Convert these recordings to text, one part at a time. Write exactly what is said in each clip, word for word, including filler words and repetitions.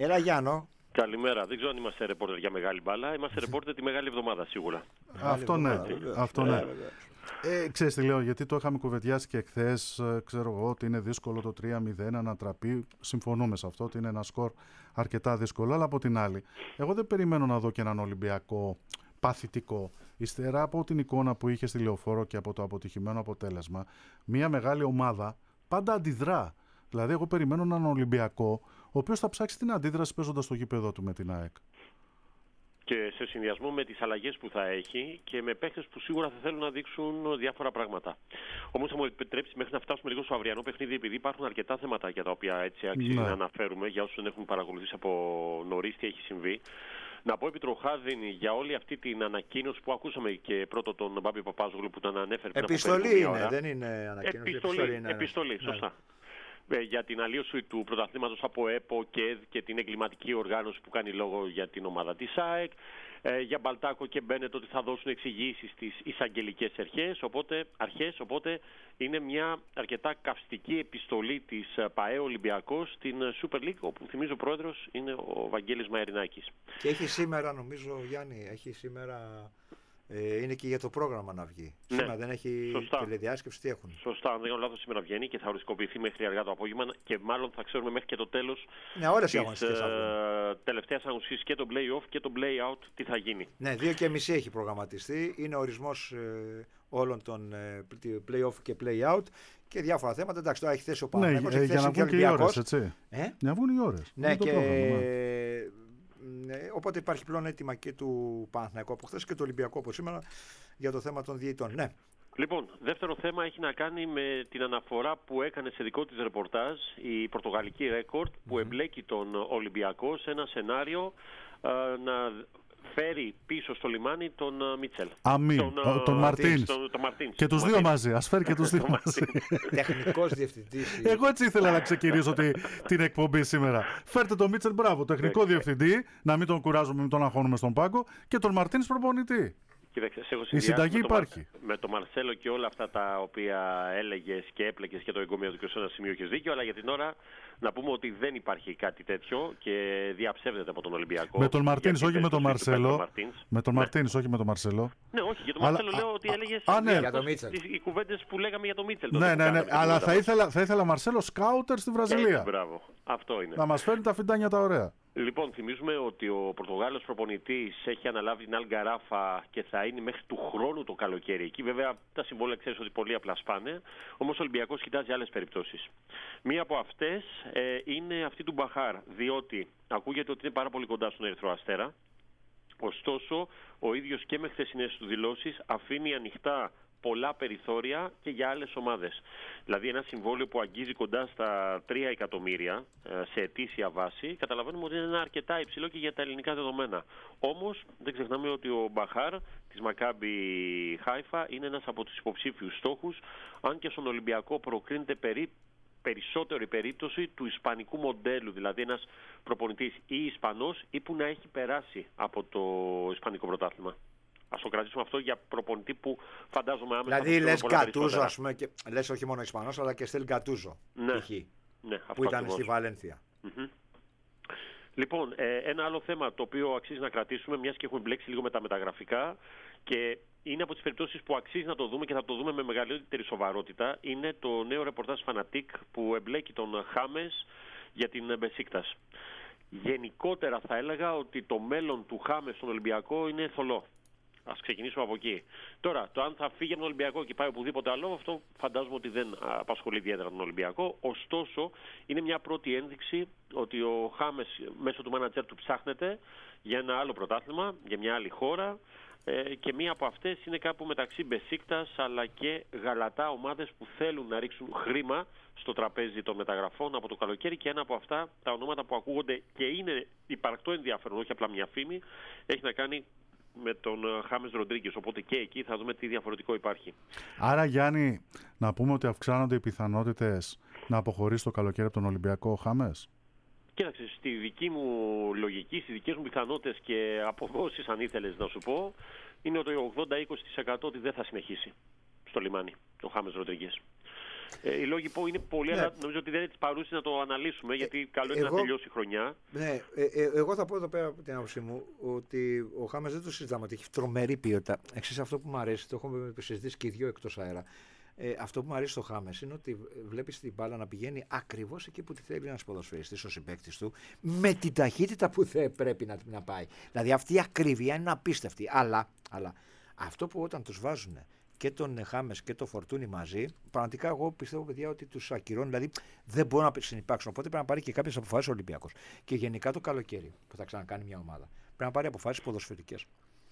Έλα Γιάννο. Καλημέρα. Δεν ξέρω αν είμαστε ρεπόρτερ για μεγάλη μπάλα. Είμαστε ρεπόρτερ τη μεγάλη εβδομάδα σίγουρα. Αυτό ναι. Αυτό ναι. Ε, ξέρεις τι λέω, γιατί το είχαμε κουβεντιάσει και εχθές, ξέρω εγώ ότι είναι δύσκολο το τρία μηδέν να ανατραπεί. Συμφωνούμε σε αυτό ότι είναι ένα σκορ αρκετά δύσκολο, αλλά από την άλλη, εγώ δεν περιμένω να δω και έναν Ολυμπιακό παθητικό. Ύστερα από την εικόνα που είχε στη Λεωφόρο και από το αποτυχημένο αποτέλεσμα, μια μεγάλη ομάδα πάντα αντιδρά. Δηλαδή, εγώ περιμένω έναν Ολυμπιακό, ο οποίος θα ψάξει την αντίδραση παίζοντας στο γήπεδο του με την ΑΕΚ. Και σε συνδυασμό με τις αλλαγές που θα έχει και με παίκτες που σίγουρα θα θέλουν να δείξουν διάφορα πράγματα. Όμως θα μου επιτρέψει μέχρι να φτάσουμε λίγο στο αυριανό παιχνίδι, επειδή υπάρχουν αρκετά θέματα για τα οποία έτσι αξίζει ναι. να αναφέρουμε για όσους δεν έχουν παρακολουθήσει από νωρίς τι έχει συμβεί. Να πω επί τροχάδιν για όλη αυτή την ανακοίνωση που ακούσαμε και πρώτο τον Μπάμπη Παπάζογλου που τον ανέφερε. Επιστολή είναι, ώρα. Δεν είναι ανακοίνωση. Επιστολή, επιστολή, είναι, επιστολή ναι. σωστά. Για την αλλίωση του πρωταθλήματος από ΕΠΟ και, και την εγκληματική οργάνωση που κάνει λόγο για την ομάδα της ΑΕΚ, ε, για Μπαλτάκο και Μπένετ ότι θα δώσουν εξηγήσεις στις εισαγγελικές αρχές, οπότε, αρχές, οπότε είναι μια αρκετά καυστική επιστολή της ΠΑΕ Ολυμπιακός στην Super League, όπου θυμίζω ο πρόεδρος είναι ο Βαγγέλης Μαερινάκης. Και έχει σήμερα, νομίζω Γιάννη, έχει σήμερα... Ε, είναι και για το πρόγραμμα να βγει. Ναι. Σήμερα δεν έχει Σωστά. τηλεδιάσκεψη, τι έχουν. Σωστά, αν δεν κάνω λάθος, σήμερα βγαίνει και θα οριστικοποιηθεί μέχρι αργά το απόγευμα και μάλλον θα ξέρουμε μέχρι και το τέλος ναι, όλες της ε, τελευταίας αγωνιστικής και το play-off και το play-out τι θα γίνει. Ναι, δύο και μισή έχει προγραμματιστεί. Είναι ορισμός ε, όλων των ε, play-off και play-out και διάφορα θέματα. Εντάξει, τώρα έχει θέσει ο Παναθηναϊκός. Ναι, ε, για να βγουν και οι ώρες, έτσι. Ε? Να βγουν οι ώρες. Ναι, και... Ναι, οπότε υπάρχει πλέον έτοιμα και του Παναθηναϊκού από χθες και του Ολυμπιακού από σήμερα για το θέμα των διαιτητών. Ναι. Λοιπόν, δεύτερο θέμα έχει να κάνει με την αναφορά που έκανε σε δικό της ρεπορτάζ η πορτογαλική Ρέκορτ που mm-hmm. εμπλέκει τον Ολυμπιακό σε ένα σενάριο α, να φέρει πίσω στο λιμάνι τον Μίτσελ. Αμήν, τον, τον, τον Μαρτίνς. Και τους δύο μαζί, ας φέρει και τους δύο μαζί. Τεχνικός διευθυντής. Εγώ έτσι ήθελα να ξεκινήσω τη, την εκπομπή σήμερα. Φέρτε τον Μίτσελ, μπράβο, τεχνικό διευθυντή, να μην τον κουράζουμε, μην τον αγχώνουμε στον πάγκο και τον Μαρτίνς προπονητή. Κοίταξε, η συνταγή με υπάρχει. Το, με τον Μαρσέλο και όλα αυτά τα οποία έλεγες και έπλεκες και το εγκομείο του και σε ένα σημείο έχεις δίκιο, αλλά για την ώρα να πούμε ότι δεν υπάρχει κάτι τέτοιο και διαψεύδεται από τον Ολυμπιακό. Με τον Μαρτίνς, όχι με τον Μαρσέλο. Με τον Μαρτίνς, όχι με τον Μαρσέλο. Ναι, όχι, για τον Μαρσέλο αλλά... λέω ότι έλεγες α, ναι. για το Μίτσελ. Οι κουβέντες που λέγαμε για τον Μίτσελ. Ναι, ναι, ναι, αλλά θα ήθελα, θα ήθελα Μαρσέλο σκάουτερ στη Βραζιλία. Έτσι, μπράβο. Αυτό είναι. Να μας φέρνει τα φιντάνια τα ωραία. Λοιπόν, θυμίζουμε ότι ο Πορτογάλος προπονητής έχει αναλάβει την Αλγκαράφα και θα είναι μέχρι του χρόνου το καλοκαίρι εκεί. Βέβαια, τα συμβόλαια ξέρεις ότι πολύ απλά σπάνε. Όμως ο Ολυμπιακός κοιτάζει άλλες περιπτώσεις. Μία από αυτές ε, είναι αυτή του Μπαχάρ, διότι ακούγεται ότι είναι πάρα πολύ κοντά στον Ερυθρό Αστέρα. Ωστόσο, ο ίδιος και με χθεσινές του δηλώσεις αφήνει ανοιχτά πολλά περιθώρια και για άλλες ομάδες. Δηλαδή ένα συμβόλαιο που αγγίζει κοντά στα τρία εκατομμύρια σε ετήσια βάση, καταλαβαίνουμε ότι είναι ένα αρκετά υψηλό και για τα ελληνικά δεδομένα. Όμως δεν ξεχνάμε ότι ο Μπαχάρ της Μακάμπι Χάιφα είναι ένας από τους υποψήφιους στόχους, αν και στον Ολυμπιακό προκρίνεται περί περισσότερη περίπτωση του ισπανικού μοντέλου, δηλαδή ένας προπονητής ή Ισπανός ή που να έχει περάσει από το ισπανικό πρωτάθλημα. Ας το κρατήσουμε αυτό για προπονητή που φαντάζομαι άμεσα. Δηλαδή λες Γκατούζο, ας πούμε, και λες όχι μόνο Ισπανός, αλλά και Στέλ Γκατούζο. Ναι, ναι, που ήταν ακριβώς στη Βαλένθια. Mm-hmm. Λοιπόν, ε, ένα άλλο θέμα το οποίο αξίζει να κρατήσουμε, μιας και έχουμε μπλέξει λίγο με τα μεταγραφικά και είναι από τις περιπτώσεις που αξίζει να το δούμε και θα το δούμε με μεγαλύτερη σοβαρότητα, είναι το νέο ρεπορτάζ Φανατίκ που εμπλέκει τον Χάμες για την Μπεσίκτας. Γενικότερα θα έλεγα ότι το μέλλον του Χάμες στον Ολυμπιακό είναι θολό. Ας ξεκινήσουμε από εκεί. Τώρα, το αν θα φύγει από τον Ολυμπιακό και πάει οπουδήποτε άλλο, αυτό φαντάζομαι ότι δεν απασχολεί ιδιαίτερα τον Ολυμπιακό. Ωστόσο, είναι μια πρώτη ένδειξη ότι ο Χάμες μέσω του μάνατζερ του ψάχνεται για ένα άλλο πρωτάθλημα, για μια άλλη χώρα. Ε, και μία από αυτές είναι κάπου μεταξύ Μπεσίκτας αλλά και Γαλατά, ομάδες που θέλουν να ρίξουν χρήμα στο τραπέζι των μεταγραφών από το καλοκαίρι, και ένα από αυτά τα ονόματα που ακούγονται και είναι υπαρκτό ενδιαφέρον, όχι απλά μια φήμη, έχει να κάνει με τον Χάμες Ροντρίγκες, οπότε και εκεί θα δούμε τι διαφορετικό υπάρχει. Άρα, Γιάννη, να πούμε ότι αυξάνονται οι πιθανότητες να αποχωρήσει το καλοκαίρι από τον Ολυμπιακό ο Χάμες. Κοίταξε, στη δική μου λογική, στις δικές μου πιθανότητες και αποδόσεις, αν ήθελες να σου πω, είναι ότι ογδόντα είκοσι τοις εκατό ότι δεν θα συνεχίσει στο λιμάνι ο Χάμες Ροντρίγκες. Ε, οι λόγοι που είναι πολλοί, ναι. αλλά νομίζω ότι δεν είναι τη παρούση να το αναλύσουμε, γιατί καλό είναι εγώ, να τελειώσει η χρονιά. Ναι, ε, ε, εγώ θα πω εδώ πέρα από την άποψή μου ότι ο Χάμες δεν το συζητάμε, ότι έχει τρομερή ποιότητα. Εξής, αυτό που μου αρέσει, το έχουμε συζητήσει και οι δύο εκτός αέρα. Ε, αυτό που μου αρέσει στο Χάμες είναι ότι βλέπεις την μπάλα να πηγαίνει ακριβώς εκεί που τη θέλει ένας ποδοσφαιριστής, ο συμπαίκτης του, με την ταχύτητα που θα πρέπει να, να πάει. Δηλαδή αυτή η ακρίβεια είναι απίστευτη. Αλλά, αλλά αυτό που όταν τους βάζουν και τον Χάμες και το Φορτούνι μαζί, πραγματικά εγώ πιστεύω, παιδιά, ότι τους ακυρώνει. Δηλαδή δεν μπορούν να συνυπάρξουν. Οπότε πρέπει να πάρει και κάποιες αποφάσεις ο Ολυμπιακός. Και γενικά το καλοκαίρι που θα ξανακάνει μια ομάδα, πρέπει να πάρει αποφάσεις ποδοσφαιρικές.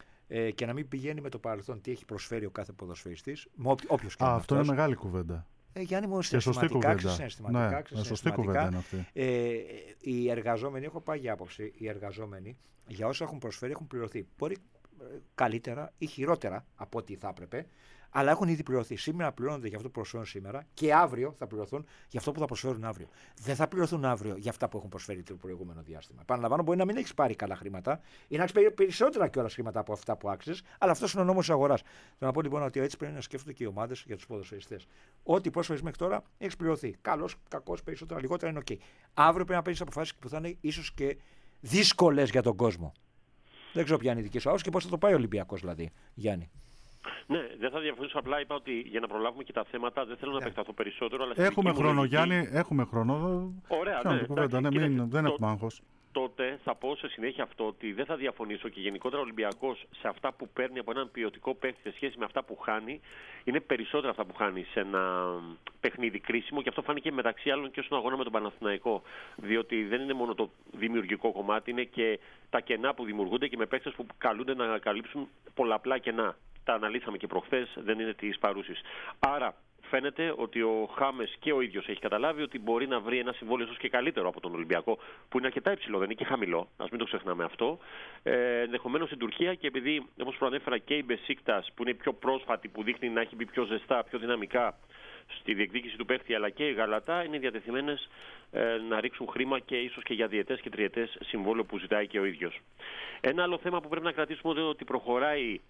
Ε, και να μην πηγαίνει με το παρελθόν τι έχει προσφέρει ο κάθε ποδοσφαιριστής, όποιος και Α, είναι αυτό αυτός. είναι μεγάλη κουβέντα. Ε, Γιάννη μου, συναισθηματικά, συναισθηματικά, ναι, σωστή κουβέντα είναι αυτή. Ε, οι εργαζόμενοι, έχω πάει για άποψη, οι εργαζόμενοι για όσα έχουν προσφέρει έχουν πληρωθεί. Μπορεί καλύτερα ή χειρότερα από ό,τι θα έπρεπε, αλλά έχουν ήδη πληρωθεί. Σήμερα πληρώνονται για αυτό που προσφέρουν σήμερα και αύριο θα πληρωθούν για αυτό που θα προσφέρουν αύριο. Δεν θα πληρωθούν αύριο για αυτά που έχουν προσφέρει το προηγούμενο διάστημα. Επαναλαμβάνω, μπορεί να μην έχει πάρει καλά χρήματα ή να έχει περισσότερα κιόλας χρήματα από αυτά που άξιζε, αλλά αυτό είναι ο νόμος της αγοράς. Θέλω να πω λοιπόν ότι έτσι πρέπει να σκέφτονται και οι ομάδες για τους ποδοσφαιριστές. Ό,τι πρόσφερες μέχρι τώρα έχει πληρωθεί. Καλός, κακός, περισσότερα, λιγότερα είναι OK. Αύριο πρέπει να παίρνεις αποφάσεις που θα είναι ίσως και δύσκολες για τον κόσμο. Δεν ξέρω ποια είναι η δική σου άποψη και πώς θα το πάει ο Ολυμπιακός, δηλαδή, Γιάννη. Ναι, δεν θα διαφωνήσω. Απλά είπα ότι για να προλάβουμε και τα θέματα δεν θέλω να επεκταθώ περισσότερο. Αλλά έχουμε χρόνο, Γιάννη, έχουμε χρόνο. Ωραία, ναι, κουβέντα, ναι, μην, δεν το, έχουμε άγχος. Τότε θα πω σε συνέχεια αυτό ότι δεν θα διαφωνήσω και γενικότερα ο Ολυμπιακός σε αυτά που παίρνει από έναν ποιοτικό παίκτη σε σχέση με αυτά που χάνει είναι περισσότερα αυτά που χάνει σε ένα παιχνίδι κρίσιμο και αυτό φάνηκε μεταξύ άλλων και στον αγώνα με τον Παναθηναϊκό. Διότι δεν είναι μόνο το δημιουργικό κομμάτι, είναι και τα κενά που δημιουργούνται και με παίκτες που καλούνται να καλύψουν πολλαπλά κενά. Τα αναλύσαμε και προχθές, δεν είναι της παρούσης. Άρα φαίνεται ότι ο Χάμες και ο ίδιος έχει καταλάβει ότι μπορεί να βρει ένα συμβόλαιο ίσως και καλύτερο από τον Ολυμπιακό, που είναι αρκετά υψηλό, δεν είναι και χαμηλό. Ας μην το ξεχνάμε αυτό. Ε, ενδεχομένως στην Τουρκία και επειδή, όπως προανέφερα, και η Μπεσίκτας, που είναι πιο πρόσφατη, που δείχνει να έχει μπει πιο ζεστά, πιο δυναμικά στη διεκδίκηση του παίχτη, αλλά και η Γαλατά, είναι διατεθειμένες ε, να ρίξουν χρήμα και ίσως και για διετές και τριετές συμβόλαιο που ζητάει και ο ίδιος. Ένα άλλο θέμα που πρέπει να κρατήσουμε είναι ότι προχωράει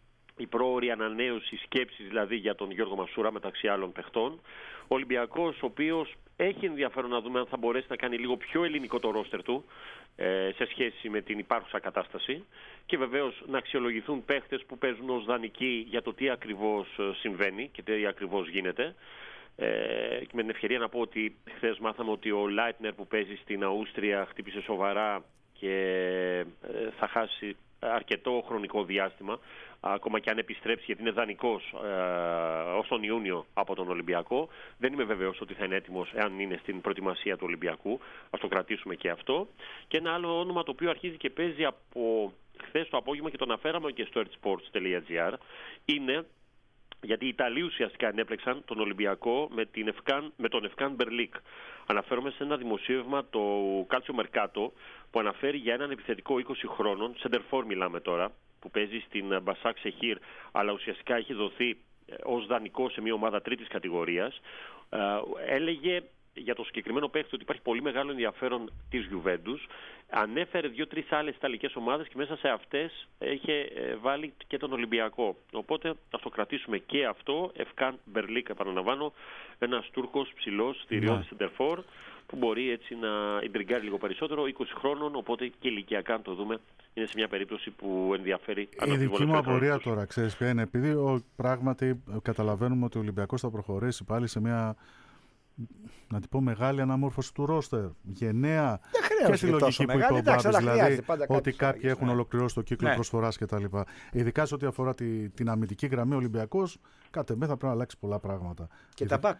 η πρόωρη ανανέωση σκέψης δηλαδή για τον Γιώργο Μασούρα μεταξύ άλλων παιχτών. Ο Ολυμπιακός, ο οποίος έχει ενδιαφέρον να δούμε αν θα μπορέσει να κάνει λίγο πιο ελληνικό το ρόστερ του ε, σε σχέση με την υπάρχουσα κατάσταση και βεβαίως να αξιολογηθούν παίχτες που παίζουν ως δανεικοί για το τι ακριβώς συμβαίνει και τι ακριβώς γίνεται. Ε, και με την ευκαιρία να πω ότι χθες μάθαμε ότι ο Λάιτνερ που παίζει στην Αούστρια χτύπησε σοβαρά και ε, θα χάσει αρκετό χρονικό διάστημα, ακόμα και αν επιστρέψει, γιατί είναι δανεικός ε, ως τον Ιούνιο από τον Ολυμπιακό. Δεν είμαι βεβαίως ότι θα είναι έτοιμος εάν είναι στην προετοιμασία του Ολυμπιακού. Ας το κρατήσουμε και αυτό. Και ένα άλλο όνομα το οποίο αρχίζει και παίζει από χθες το απόγευμα και το αναφέραμε και στο ertsports.gr είναι, γιατί οι Ιταλοί ουσιαστικά ενέπλεξαν τον Ολυμπιακό με, την Ευκάν, με τον Ευκάν Μπερλίκ. Αναφέρομαι σε ένα δημοσίευμα, το Calcio Mercato, που αναφέρει για έναν επιθετικό είκοσι χρόνων, σεντερφόρ μιλάμε τώρα, που παίζει στην Μπασάκ Σεχίρ, αλλά ουσιαστικά έχει δοθεί ως δανεικό σε μια ομάδα τρίτης κατηγορίας. Ε, έλεγε για το συγκεκριμένο παίκτη ότι υπάρχει πολύ μεγάλο ενδιαφέρον της Γιουβέντους. Ανέφερε δύο-τρεις άλλες ιταλικές ομάδες και μέσα σε αυτές είχε βάλει και τον Ολυμπιακό. Οπότε θα το κρατήσουμε και αυτό. Ευκάν Μπερλίκ, επαναλαμβάνω, ένας Τούρκος ψηλός, στηριώδης σεντερφόρ, που μπορεί έτσι να ιντριγκάρει λίγο περισσότερο, είκοσι χρόνων, οπότε και ηλικιακά, αν το δούμε, είναι σε μια περίπτωση που ενδιαφέρει. Η δική μου απορία τώρα, ξέρεις ποια είναι, επειδή ο, πράγματι καταλαβαίνουμε ότι ο Ολυμπιακός θα προχωρήσει πάλι σε μια, να την πω, μεγάλη αναμόρφωση του ρόστερ. Γενναία και στη λογική που είπε ο Μπάμπης, δηλαδή ότι κάποιοι ναι. έχουν ολοκληρώσει το κύκλο ναι. προσφοράς κτλ. Ειδικά σε ό,τι αφορά τη, την αμυντική γραμμή, ο Ολυμπιακός κατ' εμέ θα πρέπει να αλλάξει πολλά πράγματα. Και Ειδι... τα μπακ.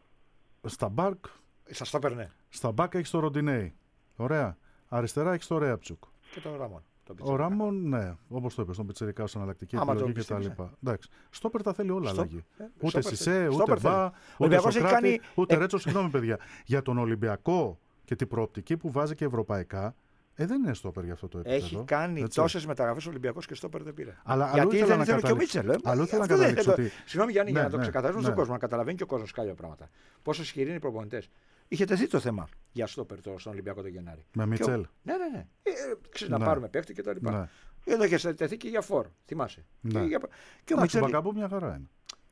Στα μπακ. Στα στόπερ, ναι. Στα μπακ έχει το Ροντινέι. Ωραία. Αριστερά έχει το Ρέαπτσουκ. Και τον Ράμον. Ο Ράμον, ναι, όπως το είπε, στον Πιτσιρικά, ως αναλλακτική επιλογή κτλ. Εντάξει. Στόπερ τα θέλει όλα αλλαγή. Ε, ούτε Σισέ, ούτε Μπα, ούτε Σοκράτη, κάνει... ούτε ε... Ρέτσο. Συγγνώμη, παιδιά. Για τον Ολυμπιακό και την προοπτική που βάζει και ευρωπαϊκά, ε, δεν είναι στόπερ για αυτό το επίπεδο. Έχει κάνει τόσες μεταγραφές Ολυμπιακός και στόπερ δεν πήρε. Αλλά γιατί δεν ήθελε και ο Μίτσελ. Αλλού ήθελα να καταλήξω. Ότι... Συγγνώμη, Γιάννη, για να το ξεκαθαρίσουμε στον κόσμο, να καταλαβαίνει και ο κόσμος κάποια πράγματα. Πόσο ισχυροί είναι οι προπονητές. Είχε τεθεί το θέμα για στόπερ τώρα στον Ολυμπιακό το Γενάρη. Με Μίτσελ. Ναι, ναι, ναι. Ξέρεις, να πάρουμε παίχτη και τα λοιπά. Εδώ είχε τεθεί και για φορ. Θυμάσαι. Και ο Μίτσελ. Μπακαμπού μια χαρά είναι.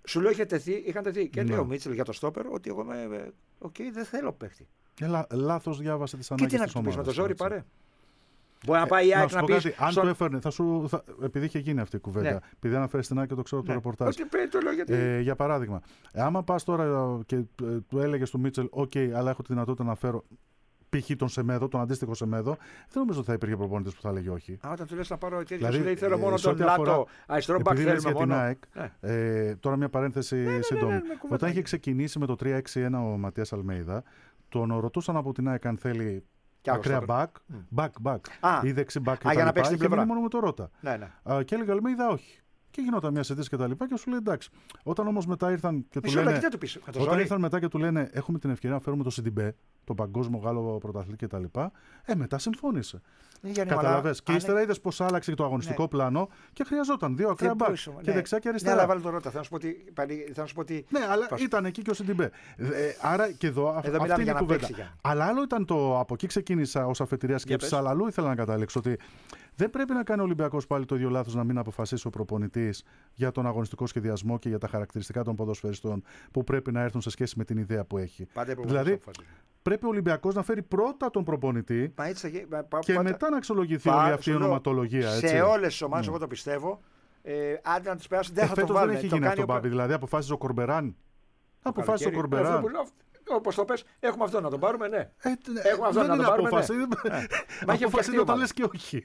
Σου λέω, είχε τεθεί, είχαν τεθεί. Και Ναι. λέει ο Μίτσελ για το στόπερ ότι εγώ είμαι. Οκ, okay, δεν θέλω παίχτη. Λα, λάθος διάβασε τις Και ανάγκες τι να της του πει με ομάδας. το ζόρι, έτσι. παρέ. Μπορεί να πάει η Ε, ΑΕΚ σου να πω πει. κάτι, αν στον... το έφερνε, θα σου, θα, επειδή είχε γίνει αυτή η κουβέντα, Ναι. επειδή αναφέρει την ΑΕΚ και το ξέρω το Ναι. ρεπορτάζ. Ότι πρέπει, το λέω γιατί. Ε, για παράδειγμα, ε, άμα πας τώρα και ε, του έλεγε του Μίτσελ, οκ, okay, αλλά έχω τη δυνατότητα να φέρω π.χ. τον Σεμέδο, τον αντίστοιχο Σεμέδο, δεν νομίζω ότι θα υπήρχε προπονητής που θα έλεγε όχι. Α, όταν του λες να πάρω τέτοιο, Δηλαδή, σου λέει θέλω ε, μόνο σε τον ό,τι αφορά- Λάτο. Αριστερό μπακ Επειδή λες θέλουμε για την μόνο. ΑΕΚ, Ναι. ε, τώρα μια παρένθεση ναι, σύντομη. ναι, με κουβέντα Όταν είχε έγινε. ξεκινήσει με το τρία έξι ένα ο Ματίας Αλμέιδα, τον ρωτούσαν από την ΑΕΚ αν θέλει Κι άλλο ακραία στόπερ. back, back, back Α, ή δεξί back α, για να κτλ. παίξει την Είχε πλευρά. μείνει μόνο με το Ρώτα. Ναι, ναι. Α, και έλεγε ο Αλμέιδα όχι. Και γινόταν μια συζήτηση και τα λοιπά και σου λέει εντάξει. Όταν όμως μετά ήρθαν και του Μισό λεπτό, λένε. τι θα του πεις, με το Όταν ζόρι. ήρθαν μετά και του λένε έχουμε την ευκαιρία να φέρουμε το Σιντιμπέ, τον παγκόσμιο Γάλλο πρωταθλητή κτλ. Ε, μετά συμφώνησε. Ναι, Γιάννη, αλλά- Καταλαβες. Και αν- ύστερα είδε πώ άλλαξε το αγωνιστικό Ναι. πλάνο και χρειαζόταν δύο ακραία δεν μπακ. μπορούσε, Και ναι. δεξιά και Ναι, αριστερά. αλλά βάλω το Ρώτα. Θα σου πω ότι. πάλι- Θα σου πω ότι Ναι, αλλά Πας- ήταν εκεί και ο Σιντιμπέ. Ε, άρα και εδώ, αυ- Εδώ αυτή μιλάμε είναι για η να κουβέντα. παίξει, Γιάννη. Αλλά άλλο ήταν το. Από εκεί ξεκίνησα ω αφετηρία σκέψη, πες. αλλά αλλού ήθελα να καταλήξω ότι δεν πρέπει να κάνει ο Ολυμπιακός πάλι το ίδιο λάθος να μην αποφασίσει ο προπονητής για τον αγωνιστικό σχεδιασμό και για τα χαρακτηριστικά των ποδοσφαιριστών που πρέπει να έρθουν σε σχέση με την ιδέα που έχει. πάντα έπρεπε Δηλαδή, να το αποφασίσει. πρέπει ο Ολυμπιακός να φέρει πρώτα τον προπονητή Μα έτσι θα γίνει. μα- πα- και πάντα- μετά να αξιολογηθεί πα- όλη αυτή η σου λέω, ονοματολογία. Έτσι. Σε όλες τις ομάδες, Ναι. εγώ το πιστεύω. Ε, άντε να τους περάσουν, δεν Ε, θα το φέτος βάλουν. δεν έχει Το γίνει κάνει αυτό, ο- Μπάμπη. Δηλαδή, αποφάσισε ο Κορμπεράν. Αποφάσισε ο καλοκαίρι. Κορμπεράν. Αυτό που λέω, όπως το πες, έχουμε αυτό να τον πάρουμε, ναι. Ε, Έχουμε αυτό δεν να είναι το πάρουμε, απόφαση. ναι. Μα έχει Απόφαση φτιαχτεί είναι όταν ομάδα. λες και όχι.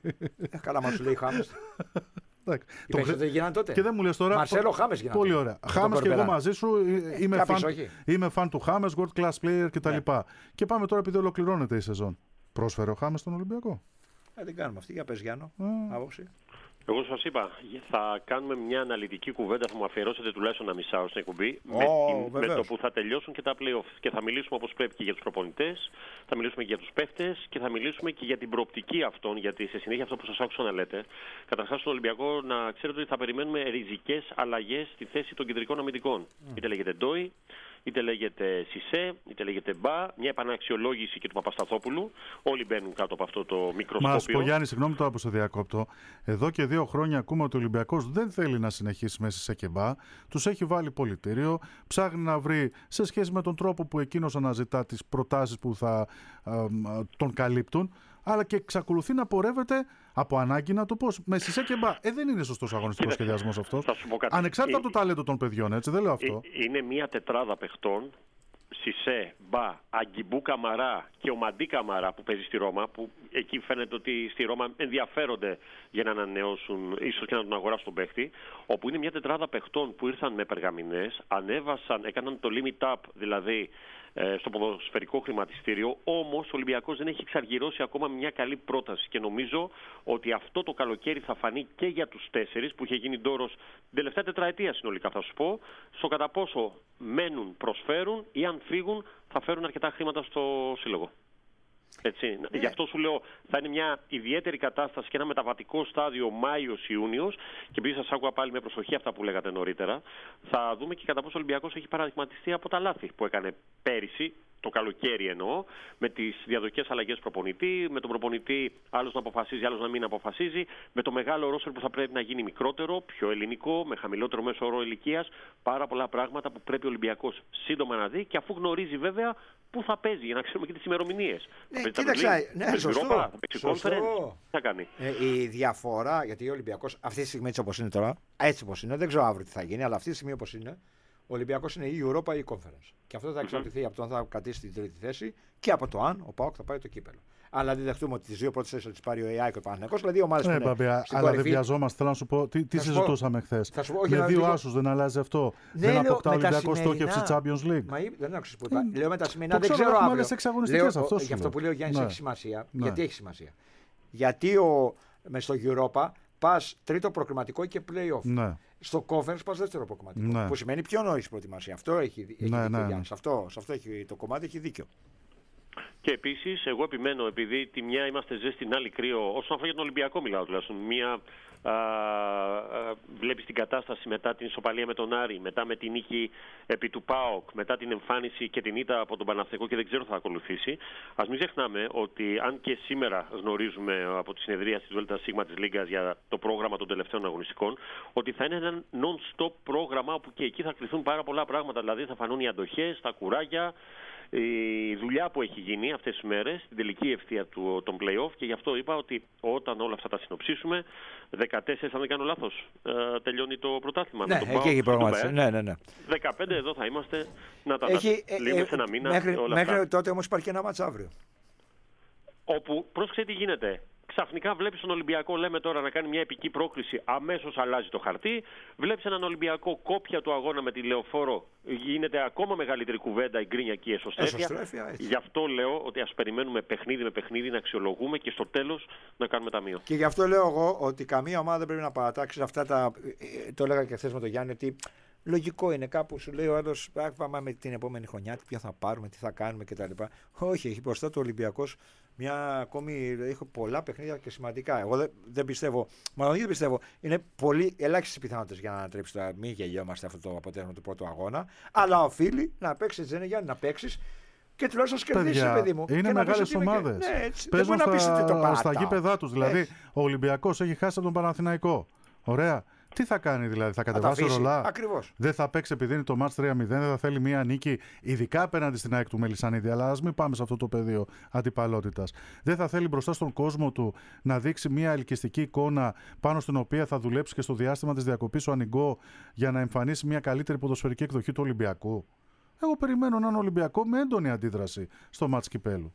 Ε, Καλά, μα σου λέει Χάμες. Εντάξει. Οι Το παίκτες χρ- δεν γίνανε τότε. Και δεν μου λες τώρα. Μαρσέλο Χάμες γίνανε. Πολύ ωραία. Με τον Χάμες και εγώ Κορμπεράν. μαζί σου. ε, Είμαι Κάποιος φαν, όχι. είμαι φαν του Χάμες, world class player κτλ. Ναι. Και πάμε τώρα επειδή ολοκληρώνεται η σεζόν. Πρόσφερε ο Χάμες στον Ολυμπιακό. Ε, δεν κάνουμε αυτή. Για πες, Γιάννο. Ε. Άποψη. Εγώ σας είπα, θα κάνουμε μια αναλυτική κουβέντα, θα μου αφιερώσετε τουλάχιστον ένα μισάωρο στην εκπομπή, Ω, με, την- με βεβαίως. το που θα τελειώσουν και τα playoffs. Και θα μιλήσουμε όπως πρέπει και για τους προπονητές, θα μιλήσουμε και για τους παίχτες και θα μιλήσουμε και για την προοπτική αυτών, γιατί σε συνέχεια αυτό που σας άκουσα να λέτε, καταρχάς στον Ολυμπιακό να ξέρετε ότι θα περιμένουμε ριζικές αλλαγές στη θέση των κεντρικών αμυντικών. Mm. Είτε λέγεται Ντόι, είτε λέγεται Σισέ, είτε λέγεται Μπα, μια επαναξιολόγηση και του Παπασταθόπουλου. Όλοι μπαίνουν κάτω από αυτό το Μα να σου πω, μικροσκόπιο. Γιάννη, συγγνώμη τώρα που σε διακόπτω. Εδώ και δύο χρόνια ακούμε ότι ο Ολυμπιακός δεν θέλει να συνεχίσει μέσα σε κεμπά. Τους έχει βάλει πολιτήριο. Ψάχνει να βρει σε σχέση με τον τρόπο που εκείνος αναζητά τις προτάσεις που θα α, α, τον καλύπτουν. Αλλά και εξακολουθεί να πορεύεται από ανάγκη να το πω. Με Σισέ και Μπα. Ε, δεν είναι σωστός αγωνιστικός Κοίταξε, σχεδιασμός αυτός. θα σου πω κάτι. Ανεξάρτητα Ε, από το ταλέντο των παιδιών, έτσι, δεν λέω αυτό. Ε, Είναι μια τετράδα παιχτών, Σισέ, Μπα, Αγκιμπού Καμαρά και ο Μαντί Καμαρά που παίζει στη Ρώμα, που εκεί φαίνεται ότι στη Ρώμα ενδιαφέρονται για να ανανεώσουν, ίσως και να τον αγοράσουν τον παίχτη, όπου είναι μια τετράδα παιχτών που ήρθαν με περγαμηνές, ανέβασαν, έκαναν το limit up, δηλαδή ε, στο ποδοσφαιρικό χρηματιστήριο, όμως ο Ολυμπιακός δεν έχει εξαργυρώσει ακόμα μια καλή πρόταση και νομίζω ότι αυτό το καλοκαίρι θα φανεί και για τους τέσσερις που είχε γίνει ντόρος την τελευταία τετραετία συνολικά, θα σου πω, στο κατά πόσο μένουν, προσφέρουν ή αν φύγουν θα φέρουν αρκετά χρήματα στο σύλλογο. Έτσι. Ναι. Γι' αυτό σου λέω θα είναι μια ιδιαίτερη κατάσταση και ένα μεταβατικό στάδιο Μάιος-Ιούνιος και επειδή σας άκουγα πάλι με προσοχή αυτά που λέγατε νωρίτερα, θα δούμε και κατά πόσο ο Ολυμπιακός έχει παραδειγματιστεί από τα λάθη που έκανε πέρυσι, το καλοκαίρι εννοώ, με τις διαδοχικές αλλαγές προπονητή, με τον προπονητή άλλος να αποφασίζει, άλλος να μην αποφασίζει, με το μεγάλο ρόστερ που θα πρέπει να γίνει μικρότερο, πιο ελληνικό, με χαμηλότερο μέσο όρο ηλικίας, πάρα πολλά πράγματα που πρέπει ο Ολυμπιακός σύντομα να δει και αφού γνωρίζει βέβαια πού θα παίζει, για να ξέρουμε και τις ημερομηνίες. Ναι, Θα παίζει κοίταξε, Champions League, ναι, θα παίζει σωστό, Europa, θα παίξει σωστό. Conference, τι θα κάνει. Ε, η διαφορά, γιατί ο Ολυμπιακός αυτή τη στιγμή έτσι όπως είναι τώρα, έτσι όπως είναι, δεν ξέρω αύριο τι θα γίνει, αλλά αυτή τη στιγμή όπως είναι, ο Ολυμπιακός είναι ή Europa ή Conference. Και αυτό θα εξαρτηθεί mm-hmm. από το αν θα κρατήσει την τρίτη θέση και από το αν ο ΠΑΟΚ θα πάρει το κύπελο. Αλλά δεν δεχτούμε ότι τις δύο πρώτες θέσεις θα τις πάρει ο ΕΑ και ο Παναθηναϊκός, δηλαδή ομάδες Ναι, που είναι Μπαμπή, στην αλλά δεν κορυφή. βιαζόμαστε. Θέλω να σου πω, τι, τι Θα σου συζητούσαμε χθε. πω, Με δύο λίγο... άσους δεν αλλάζει αυτό. Ναι, δεν λέω, αποκτά ο με τα Ολυμπιακός σημερινά- στόχευση Champions League. Μα δεν άκουσες που είπα. Λέω με τα σημερινά, Το δεν ξέρω, ξέρω έχουμε αύριο. άλλες εξαγωνιστικές, Λέω, αυτό ο- σου Γι' αυτό λέω. που λέω Γιάννης Ναι. έχει σημασία. Ναι. Γιατί έχει σημασία. Γιατί ο, μες στο Europa πας τρίτο προκριματικό και play-off. Ναι. Στο conference πας δεύτερο προκριματικό. Ναι. Που σημαίνει πιο νωρίς προετοιμασία. Αυτό έχει, έχει Ναι, δίκιο ναι, ο ναι. Γιάννης. Αυτό, σε αυτό έχει, το κομμάτι έχει δίκιο. Και επίσης, εγώ επιμένω, επειδή τη μια είμαστε ζέστη, την άλλη κρύο, όσον αφορά για τον Ολυμπιακό μιλάω τουλάχιστον. Μία α, α, βλέπεις την κατάσταση μετά την ισοπαλία με τον Άρη, μετά με την νίκη επί του ΠΑΟΚ, μετά την εμφάνιση και την ήττα από τον Παναθηναϊκό και δεν ξέρω θα ακολουθήσει. Ας μην ξεχνάμε ότι αν και σήμερα γνωρίζουμε από τη συνεδρία της ΔΣ της Λίγκας για το πρόγραμμα των τελευταίων αγωνιστικών, ότι θα είναι ένα non-stop πρόγραμμα όπου και εκεί θα κληθούν πάρα πολλά πράγματα. Δηλαδή θα φανούν οι αντοχές, τα κουράγια, η δουλειά που έχει γίνει αυτές τις μέρες, την τελική ευθεία του, των play-off, και γι' αυτό είπα ότι όταν όλα αυτά τα συνοψίσουμε, δεκατέσσερα, αν δεν κάνω λάθος, ε, τελειώνει το πρωτάθλημα. Ναι, εκεί έχει προγραμματίσει. Ναι, ναι, ναι. δεκαπέντε εδώ θα είμαστε να τα έχει, λύγουμε ε, σε ένα μήνα. Μέχρι, όλα μέχρι αυτά. τότε όμως υπάρχει και ένα μάτς αύριο. Όπου, πρόσεξε τι γίνεται. Ξαφνικά βλέπεις τον Ολυμπιακό, λέμε τώρα, να κάνει μια επική πρόκριση, αμέσως αλλάζει το χαρτί. Βλέπεις έναν Ολυμπιακό κόπια του αγώνα με τη Λεωφόρο, γίνεται ακόμα μεγαλύτερη κουβέντα, η γκρίνια και η εσωστρέφεια. Γι' αυτό λέω ότι ας περιμένουμε παιχνίδι με παιχνίδι να αξιολογούμε και στο τέλος να κάνουμε ταμείο. Και γι' αυτό λέω εγώ ότι καμία ομάδα δεν πρέπει να παρατάξει αυτά τα. Το έλεγα και χθες με τον Γιάννη, ότι λογικό είναι, κάπου σου λέει ο άλλος, πάμε με την επόμενη χρονιά, ποια θα πάρουμε, τι θα κάνουμε κτλ. Όχι, έχει μπροστά του Ολυμπιακός μια ακόμη. Έχω πολλά παιχνίδια και σημαντικά. Εγώ δεν, δεν πιστεύω, μάλλον δεν πιστεύω, είναι πολύ ελάχιστες πιθανότητες για να ανατρέψει το. Μην γελιόμαστε αυτό το αποτέλεσμα του πρώτου αγώνα. Αλλά οφείλει να παίξει, δεν είναι Γιάννη, να παίξει. Και τουλάχιστον κερδίσει, παιδί μου. Είναι μεγάλες ομάδες. Και... Ναι, παίζουν στα, στα γήπεδά τους. Δηλαδή, ο Ολυμπιακός έχει χάσει από τον Παναθηναϊκό. Ωραία. Τι θα κάνει δηλαδή, θα κατεβάσει ρολά. Ακριβώς. Δεν θα παίξει επειδή είναι το μάτς τρία μηδέν, δεν θα θέλει μία νίκη, ειδικά απέναντι στην ΑΕΚ του Μελισσανίδη. Αλλά ας μην πάμε σε αυτό το πεδίο αντιπαλότητας. Δεν θα θέλει μπροστά στον κόσμο του να δείξει μία ελκυστική εικόνα πάνω στην οποία θα δουλέψει και στο διάστημα της διακοπής ο Ανιγκό για να εμφανίσει μία καλύτερη ποδοσφαιρική εκδοχή του Ολυμπιακού. Εγώ περιμένω έναν Ολυμπιακό με έντονη αντίδραση στο μάτς κυπέλου.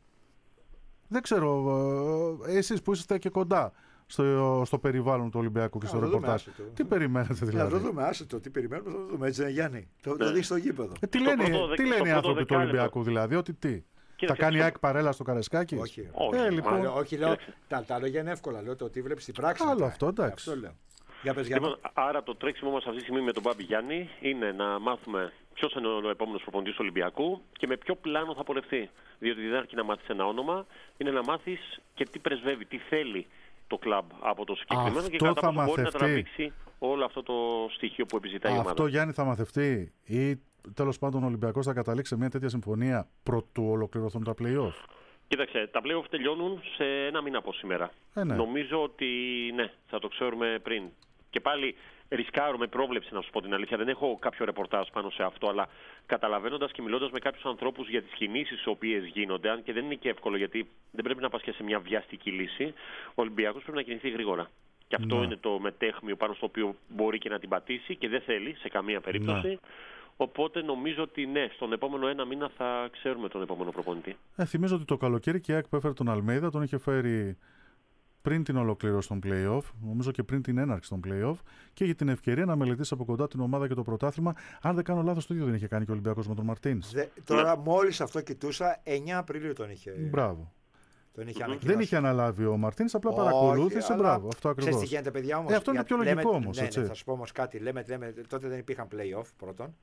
Δεν ξέρω, εσείς που είστε και κοντά στο, στο περιβάλλον του Ολυμπιακού και στο ρεπορτάζ. Τι περιμένετε δηλαδή? Να το δούμε, άσε το. Τι περιμένουμε, θα το δούμε. Έτσι είναι, Γιάννη. Το, το δει στο γήπεδο. Ε, τι λένε, πρώτο, τι λένε οι άνθρωποι του Ολυμπιακού δηλαδή, ότι τι? Κοίταξε, θα κάνει ΑΕΚ παρέλα στο Καρεσκάκι? Όχι. Όχι, ε, λοιπόν, μα, όχι λέω, τα, τα λόγια είναι εύκολα. Λέω το ότι βλέπει στην πράξη. Άλλο αυτό, εντάξει. Αυτό λέω. Για πες, λοιπόν, άρα το τρέξιμο μας αυτή τη στιγμή με τον Μπάμπη Γιάννη είναι να μάθουμε ποιος είναι ο επόμενος προπονητής του Ολυμπιακού και με ποιο πλάνο θα πορευτεί. Διότι δεν αρκεί να μάθεις ένα όνομα, είναι να μάθεις και τι πρεσβεύει, τι θέλει το κλαμπ από το συγκεκριμένο αυτό και κατά πόσο μπορεί να τραβήξει όλο αυτό το στοιχείο που επιζητάει η ομάδα. Αυτό, Γιάννη, θα μαθευτεί ή τέλος πάντων ο Ολυμπιακός θα καταλήξει σε μια τέτοια συμφωνία προτού ολοκληρωθούν τα play-off? Κοίταξε, τα play-off τελειώνουν σε ένα μήνα από σήμερα. Ε, ναι. Νομίζω ότι ναι, θα το ξέρουμε πριν. Και πάλι ρισκάρω με πρόβλεψη, να σου πω την αλήθεια. Δεν έχω κάποιο ρεπορτάζ πάνω σε αυτό, αλλά καταλαβαίνοντας και μιλώντας με κάποιους ανθρώπους για τις κινήσεις οι οποίες γίνονται, αν και δεν είναι και εύκολο γιατί δεν πρέπει να πας και σε μια βιαστική λύση, ο Ολυμπιακός πρέπει να κινηθεί γρήγορα. Και αυτό ναι. είναι το μετέχμιο πάνω στο οποίο μπορεί και να την πατήσει και δεν θέλει σε καμία περίπτωση. Ναι. Οπότε νομίζω ότι ναι, στον επόμενο ένα μήνα θα ξέρουμε τον επόμενο προπονητή. Ε, θυμίζω ότι το καλοκαίρι και η ΑΕΚ που έφερε τον Αλμέιδα τον είχε φέρει πριν την ολοκλήρωση των play-off, νομίζω και πριν την έναρξη των play-off, και είχε την ευκαιρία να μελετήσει από κοντά την ομάδα και το πρωτάθλημα. Αν δεν κάνω λάθος, το ίδιο δεν είχε κάνει και ο Ολυμπιακός με τον Μαρτίνς. Τώρα, μόλις αυτό κοιτούσα, εννέα Απριλίου τον είχε. Μπράβο. Τον είχε δεν είχε αναλάβει ο Μαρτίνς, απλά παρακολούθησε. Αλλά... Μπράβο, αυτό ακριβώς. Ξέρεις τι γίνεται, παιδιά, όμως. Ε, αυτό είναι πιο λογικό όμως. Ναι, ναι, θα σου πω όμως κάτι. Λέμε, λέμε, τότε δεν υπήρχαν play-off πρώτον.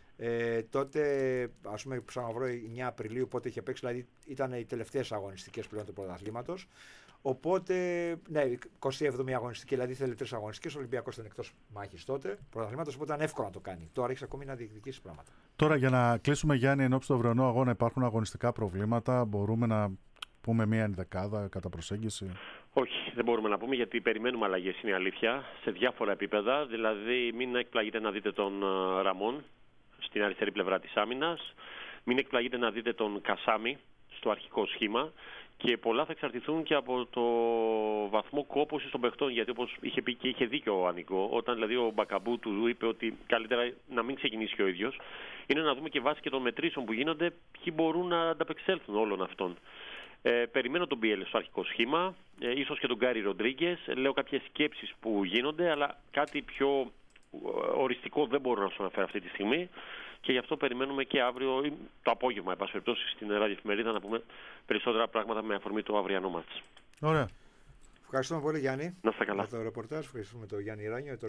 Ε, τότε, ας πούμε, ξαναβρω εννέα Απριλίου, πότε είχε παίξει, δηλαδή ήταν οι τελευταίες αγωνιστικές πλέον του πρωταθλήματος. Οπότε, ναι, εικοστή εβδόμη αγωνιστική, δηλαδή θέλει τρεις αγωνιστικές. Ο Ολυμπιακός ήταν εκτός μάχης τότε πρωταθλήματος, οπότε ήταν εύκολο να το κάνει. Τώρα έχει ακόμη να διεκδικήσει πράγματα. Τώρα, για να κλείσουμε, Γιάννη, ενώπιση του αυριανού αγώνα, υπάρχουν αγωνιστικά προβλήματα. Μπορούμε να πούμε μία ενδεκάδα κατά προσέγγιση? Όχι, δεν μπορούμε να πούμε γιατί περιμένουμε αλλαγές, είναι η αλήθεια, σε διάφορα επίπεδα. Δηλαδή, μην εκπλαγείτε να δείτε τον uh, Ραμόν στην αριστερή πλευρά της άμυνας, μην εκπλαγείτε να δείτε τον Κασάμι στο αρχικό σχήμα. Και πολλά θα εξαρτηθούν και από το βαθμό κόπωσης των παιχτών. Γιατί όπως είχε πει και είχε δίκιο ο Ανιγκό, όταν δηλαδή ο Μπακαμπού του είπε ότι καλύτερα να μην ξεκινήσει ο ίδιος, είναι να δούμε και βάσει και των μετρήσεων που γίνονται ποιοι μπορούν να ανταπεξέλθουν όλων αυτών. Ε, περιμένω τον Μπιέλ στο αρχικό σχήμα, ε, ίσως και τον Γκάρι Ροντρίγκες. Λέω κάποιες σκέψεις που γίνονται, αλλά κάτι πιο οριστικό δεν μπορώ να σου αναφέρω αυτή τη στιγμή. Και γι' αυτό περιμένουμε και αύριο, το απόγευμα, εν πάση περιπτώσει, στην ραδιοεφημερίδα να πούμε περισσότερα πράγματα με αφορμή το αυριανό μάτς. Ωραία. Ευχαριστούμε πολύ, Γιάννη. Να είστε καλά. Για το ρεπορτάζ, ευχαριστούμε τον Γιάννη Ράνιο.